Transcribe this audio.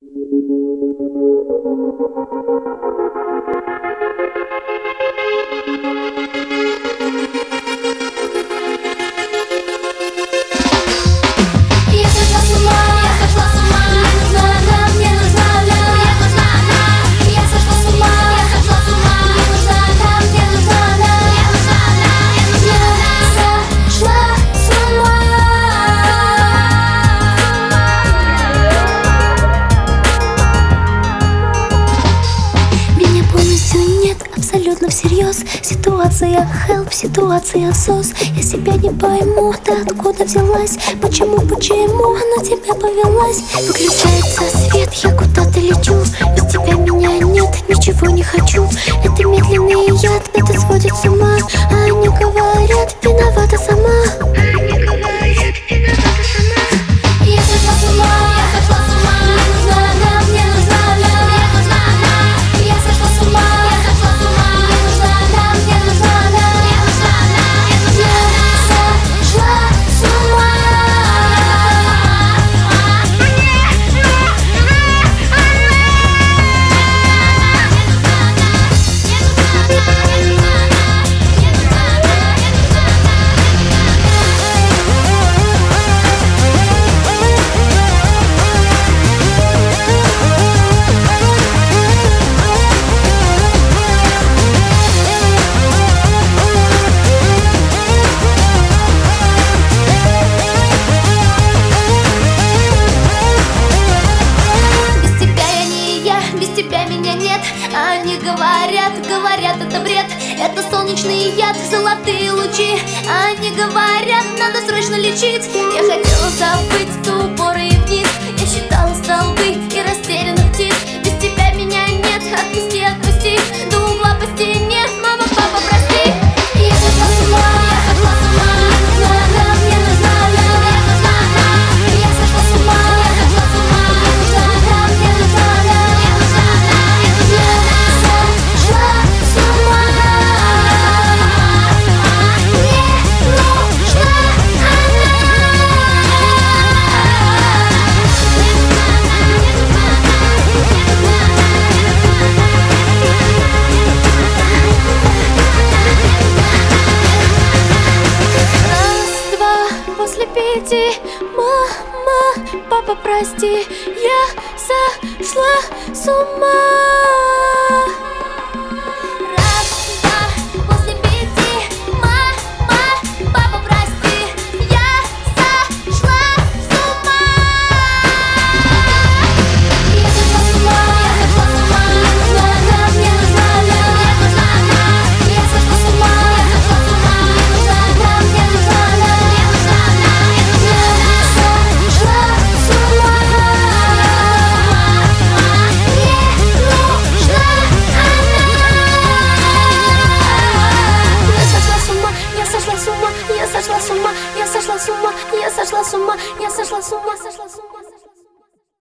Абсолютно всерьез. Ситуация help, ситуация сос. Я себя не пойму, ты откуда взялась? Почему на тебя повелась? Выключается свет, я куда-то лечу. Без тебя меня нет, ничего не хочу. Это медленный яд, это сводит с ума. А они говорят, виновата сама. Я сошла с ума, мне нужна она, мне нужна она, мне нужна она. Я сошла с ума, мне нужна она, мне нужна она, мне нужна она. Я сошла с ума. Они говорят, это бред. Это солнечный яд, золотые лучи. Они говорят, надо срочно лечить. Я хотела забыть упоры и вниз. Я считала столбы и растерянных птиц. Без тебя меня нет, отпусти, отпусти. До угла по стене, мама, папа, прости. Я сошла с ума, мне нужна она, мне нужна она, мне нужна она. Я сошла с ума, мне нужна она, мне нужна она, мне нужна она. После 5, мама, папа, прости, я сошла с ума.